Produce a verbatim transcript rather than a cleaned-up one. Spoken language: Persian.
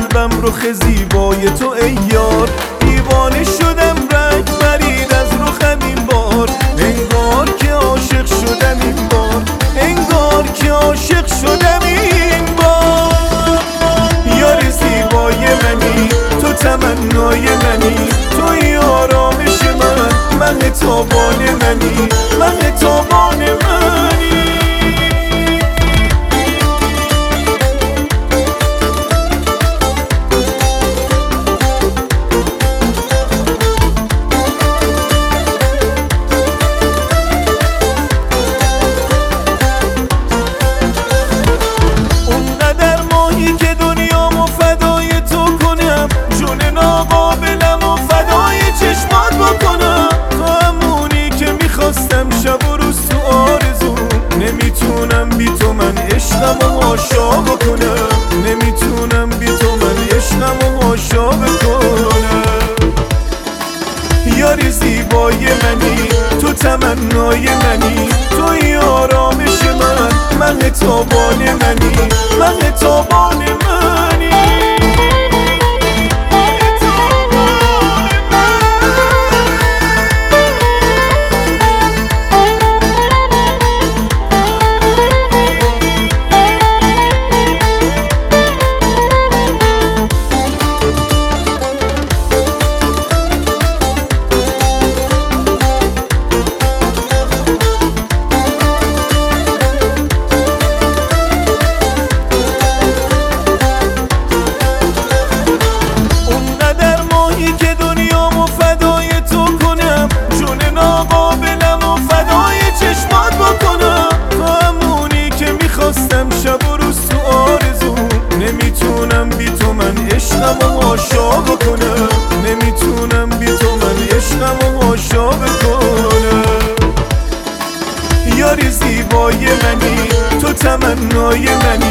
قلبم رخ زیبای تو ای یار. دیوانه شدم رنگ برید از رخم این بار، انگار که عاشق شدم این بار، انگار که عاشق شدم این بار. یار زیبای منی، تو تمنای منی، توی آرامش من، من تابان منی، من تابان منی. نمیتونم بی تو من عشقم و هاشا بکنم، نمیتونم بی تو من عشقم و هاشا بکنم. یاری زیبای منی، تو تمنای منی، توی آرامش من، من تابان منی، من تابان منی. نمیتونم بی تو من عشقم و هاشا بکنم، نمیتونم بی تو من عشقم و هاشا بکنم. یاری زیبای منی، تو تمنای منی،